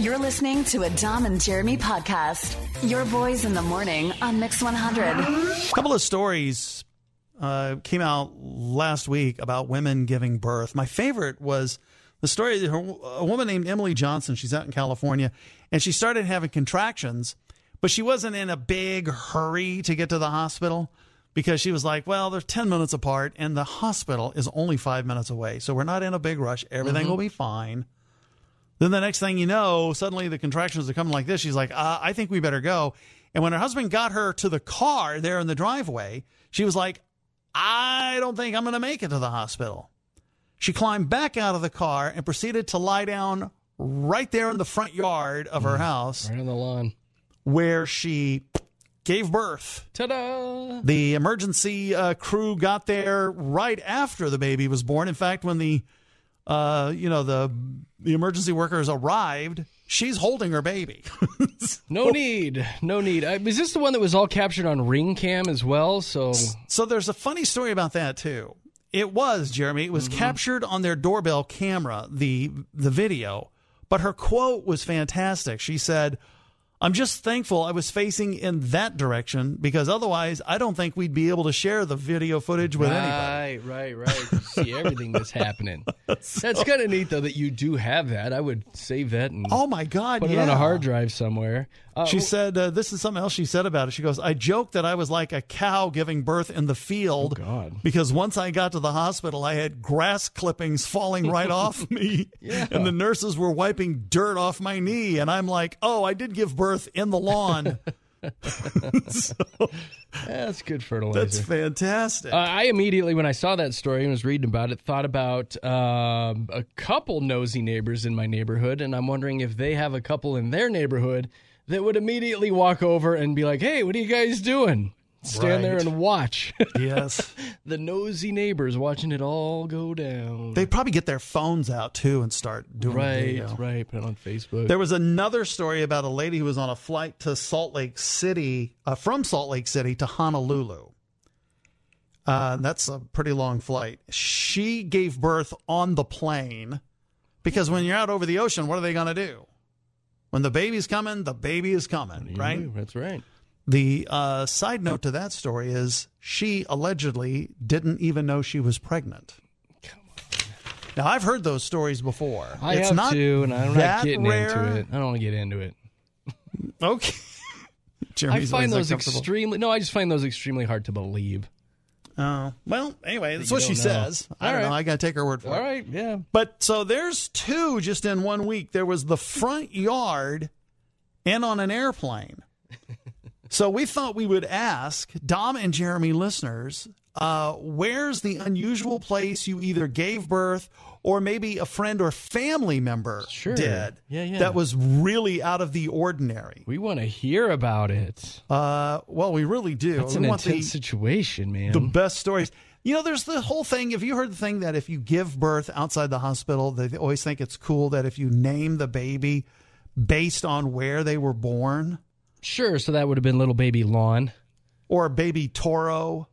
You're listening to a Dom and Jeremy podcast. Your boys in the morning on Mix 100. A couple of stories came out last week about women giving birth. My favorite was the story of a woman named Emily Johnson. She's out in California, and she started having contractions, but she wasn't in a big hurry to get to the hospital because she was like, well, they're 10 minutes apart, and the hospital is only 5 minutes away, so we're not in a big rush. Everything will be fine. Then the next thing you know, suddenly the contractions are coming like this. She's like, I think we better go. And when her husband got her to the car there in the driveway, she was like, I don't think I'm going to make it to the hospital. She climbed back out of the car and proceeded to lie down right there in the front yard of her house. Right on the lawn. Where she gave birth. Ta-da! The emergency crew got there right after the baby was born. In fact, when the emergency workers arrived, she's holding her baby. No need. Is this the one that was all captured on Ring Cam as well? So there's a funny story about that too. It was, Jeremy. It was captured on their doorbell camera, the video. But her quote was fantastic. She said, I'm just thankful I was facing in that direction because otherwise I don't think we'd be able to share the video footage with anybody. Right. You see everything that's happening. That's kind of neat, though, that you do have that. I would save that and oh my God, put it on a hard drive somewhere. She said, this is something else she said about it. She goes, I joked that I was like a cow giving birth in the field because once I got to the hospital, I had grass clippings falling right off me. Yeah. And the nurses were wiping dirt off my knee. And I'm like, oh, I did give birth in the lawn. That's good fertilizer. That's fantastic. I immediately, when I saw that story and was reading about it, thought about a couple nosy neighbors in my neighborhood. And I'm wondering if they have a couple in their neighborhood that would immediately walk over and be like, hey, what are you guys doing? Stand there and watch. Yes. The nosy neighbors watching it all go down. They'd probably get their phones out, too, and start doing video. Right. Put it on Facebook. There was another story about a lady who was on a flight to Salt Lake City, from Salt Lake City to Honolulu. That's a pretty long flight. She gave birth on the plane because when you're out over the ocean, what are they going to do? When the baby's coming, the baby is coming, right? That's right. The side note to that story is she allegedly didn't even know she was pregnant. Come on. Now, I've heard those stories before. It's have not too, and I'm not getting rare. into it. I don't want to get into it. Okay. I find those I just find those extremely hard to believe. Oh, well, anyway, that's what she says. I don't know. I got to take her word for it. All right, yeah. But so there's two just in 1 week. There was the front yard and on an airplane. So we thought we would ask Dom and Jeremy listeners, where's the unusual place you either gave birth or maybe a friend or family member did that was really out of the ordinary? We want to hear about it. Well, we really do. That's an intense situation, man. The best stories. You know, there's the whole thing. Have you heard the thing that if you give birth outside the hospital, they always think it's cool that if you name the baby based on where they were born? Sure, so that would have been little baby Lawn. Or baby Toro.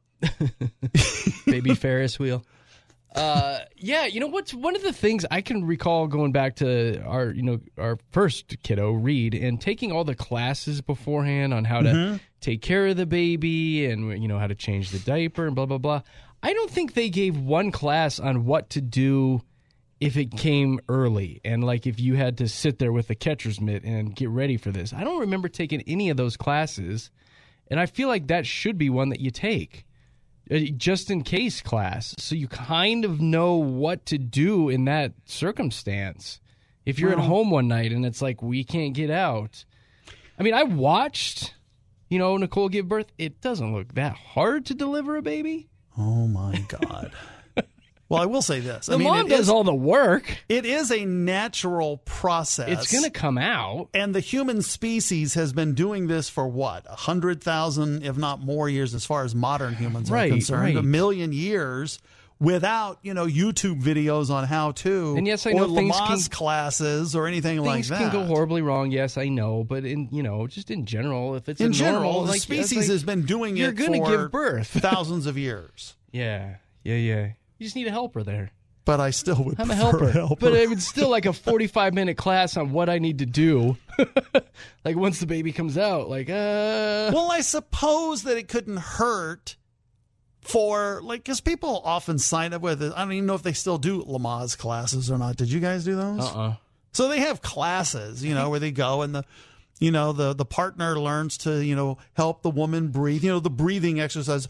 Baby Ferris wheel. Yeah, you know what's one of the things I can recall going back to our first kiddo, Reed, and taking all the classes beforehand on how to take care of the baby and how to change the diaper and blah blah blah. I don't think they gave one class on what to do if it came early and like if you had to sit there with a catcher's mitt and get ready for this. I don't remember taking any of those classes, and I feel like that should be one that you take. Just in case class, so you kind of know what to do in that circumstance. If you're at home one night and it's like, we can't get out. I mean, I watched, Nicole give birth. It doesn't look that hard to deliver a baby. Oh, my God. Well, I will say this. The mom does all the work. It is a natural process. It's going to come out. And the human species has been doing this for, 100,000, if not more years as far as modern humans are concerned. Right. 1 million years without, YouTube videos on how to. And yes, I know or things Lamaze classes or anything like that. Things can go horribly wrong, yes, I know. But, just in general, if it's in general, normal, the species has been doing you're it gonna for give birth. thousands of years. Yeah. You just need a helper there. but I still would I'm a prefer helper. But it was still like a 45-minute class on what I need to do. Like once the baby comes out, like, Well, I suppose that it couldn't hurt for, like, because people often sign up with it. I don't even know if they still do Lamaze classes or not. Did you guys do those? So they have classes, where they go and the partner learns to, help the woman breathe, the breathing exercise,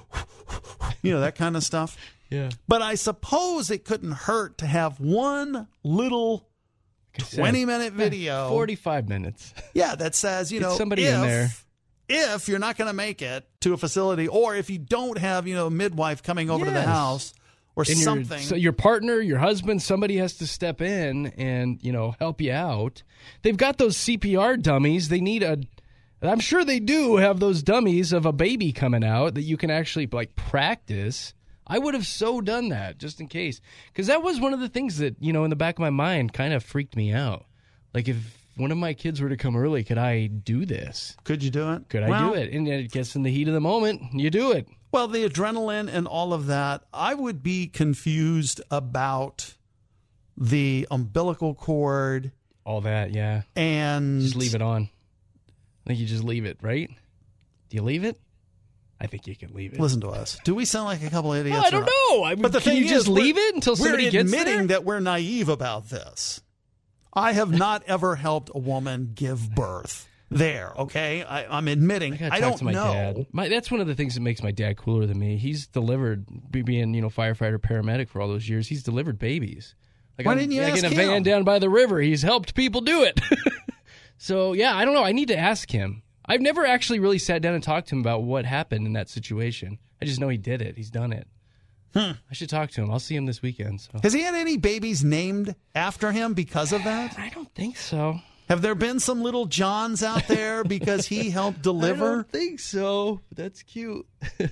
that kind of stuff. Yeah. But I suppose it couldn't hurt to have one little 20-minute video. 45 minutes. Yeah, that says, Get somebody in there. If you're not going to make it to a facility, or if you don't have, a midwife coming over to the house or and something. So your partner, your husband, somebody has to step in and, help you out. They've got those CPR dummies. They need I'm sure they do have those dummies of a baby coming out that you can actually, like, practice. I would have so done that just in case. Because that was one of the things that, in the back of my mind kind of freaked me out. Like, if one of my kids were to come early, could I do this? Could you do it? Could I do it? And it gets in the heat of the moment, you do it. Well, the adrenaline and all of that, I would be confused about the umbilical cord. All that, yeah. And just leave it on. I think you just leave it, right? Do you leave it? I think you can leave it. Listen to us. Do we sound like a couple of idiots? I don't know. But the can thing you just is, leave it until somebody gets there? We're admitting that we're naive about this. I have not ever helped a woman give birth. There, okay? I'm admitting I don't know. Dad. That's one of the things that makes my dad cooler than me. He's delivered, being firefighter, paramedic for all those years. He's delivered babies. Like Why didn't you ask in a him? van down by the river. He's helped people do it. So yeah, I don't know. I need to ask him. I've never actually really sat down and talked to him about what happened in that situation. I just know he did it. He's done it. I should talk to him. I'll see him this weekend. So. Has he had any babies named after him because of that? I don't think so. Have there been some little Johns out there because he helped deliver? I don't think so. That's cute.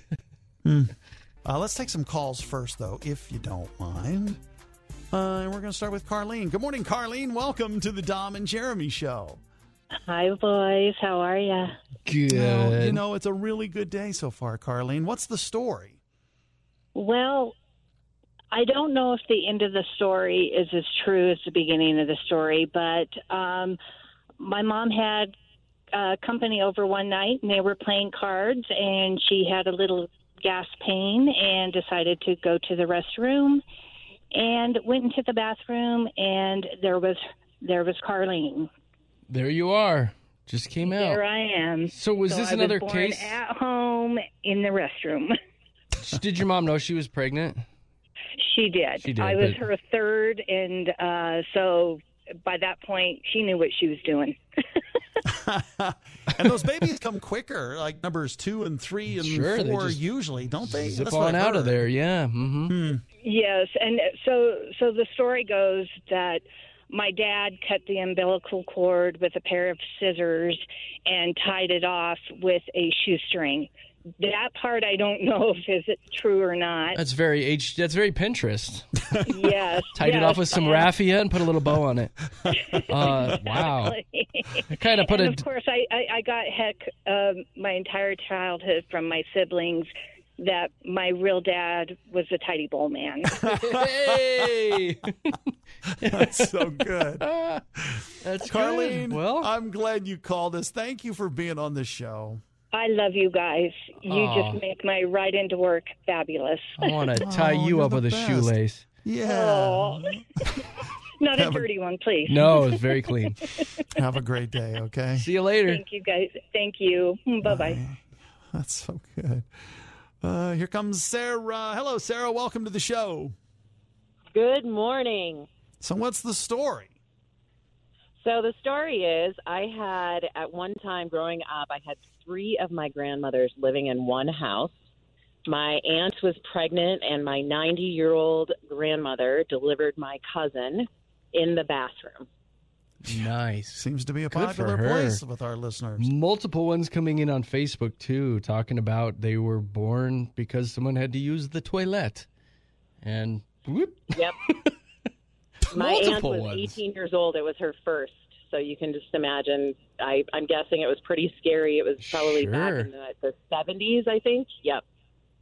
Let's take some calls first, though, if you don't mind. And we're going to start with Carlene. Good morning, Carlene. Welcome to the Dom and Jeremy Show. Hi, boys. How are you? Good. Well, it's a really good day so far, Carlene. What's the story? Well, I don't know if the end of the story is as true as the beginning of the story, but my mom had company over one night, and they were playing cards, and she had a little gas pain and decided to go to the restroom and went into the bathroom, and there was Carlene. There you are. Just came out. There I am. So was this another case? At home in the restroom. Did your mom know she was pregnant? She did. I was her third, and so by that point, she knew what she was doing. And those babies come quicker, like numbers 2 and 3 and 4 usually, don't they? Zip on out of there, yeah. Mm-hmm. Yes, and so the story goes that my dad cut the umbilical cord with a pair of scissors and tied it off with a shoestring. That part I don't know if is true or not. That's very Pinterest. Yes. Tied it off with some raffia and put a little bow on it. Wow. I kind of of course, I got heck my entire childhood from my siblings that my real dad was a tidy bowl man. Hey! That's so good. That's Carlene, good. Well, I'm glad you called us. Thank you for being on the show. I love you guys. You just make my ride into work fabulous. I want to tie you up with a shoelace. Yeah. Oh. Not a dirty one, please. No, it's very clean. Have a great day, okay? See you later. Thank you, guys. Thank you. Bye-bye. That's so good. Here comes Sarah. Hello, Sarah. Welcome to the show. Good morning. So what's the story? So the story is I had, at one time growing up, I had 3 of my grandmothers living in one house. My aunt was pregnant, and my 90-year-old grandmother delivered my cousin in the bathroom. Nice. Seems to be a Good popular for her. place with our listeners. Multiple ones coming in on Facebook, too, talking about they were born because someone had to use the toilet. And whoop. Yep. My aunt was ones. 18 years old. It was her first. So you can just imagine. I'm guessing it was pretty scary. It was probably back in the 70s, I think. Yep.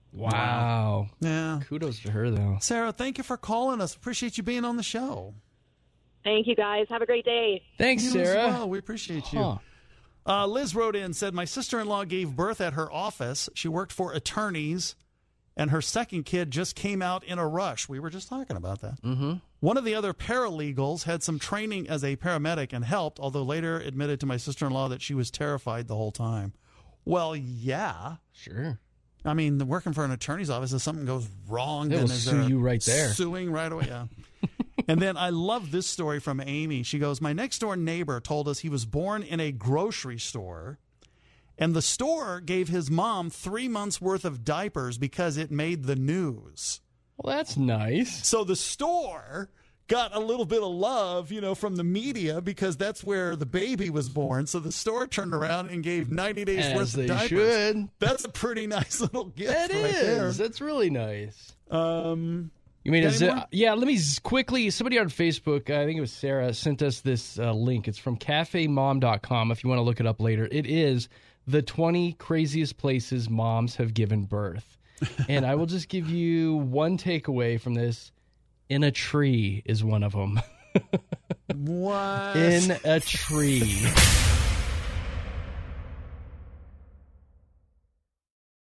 Wow. Yeah. Kudos to her, though. Sarah, thank you for calling us. Appreciate you being on the show. Thank you, guys. Have a great day. Thanks, You as Sarah. well. We appreciate you. Liz wrote in and said, my sister-in-law gave birth at her office. She worked for attorneys, and her second kid just came out in a rush. We were just talking about that. Mm-hmm. One of the other paralegals had some training as a paramedic and helped, although later admitted to my sister-in-law that she was terrified the whole time. Well, yeah. Sure. I mean, working for an attorney's office, if something goes wrong, They'll then sue you right there. Suing right away, yeah. And then I love this story from Amy. She goes, my next-door neighbor told us he was born in a grocery store, and the store gave his mom 3 months' worth of diapers because it made the news. Well, that's nice. So the store got a little bit of love, from the media because that's where the baby was born. So the store turned around and gave 90 days As worth they of diapers. should. That's a pretty nice little gift That right is. there. That's really nice. You mean, any more? Yeah, let me quickly, somebody on Facebook, I think it was Sarah, sent us this link. It's from cafemom.com if you want to look it up later. It is the 20 craziest places moms have given birth. And I will just give you one takeaway from this. In a tree is one of them. What? In a tree.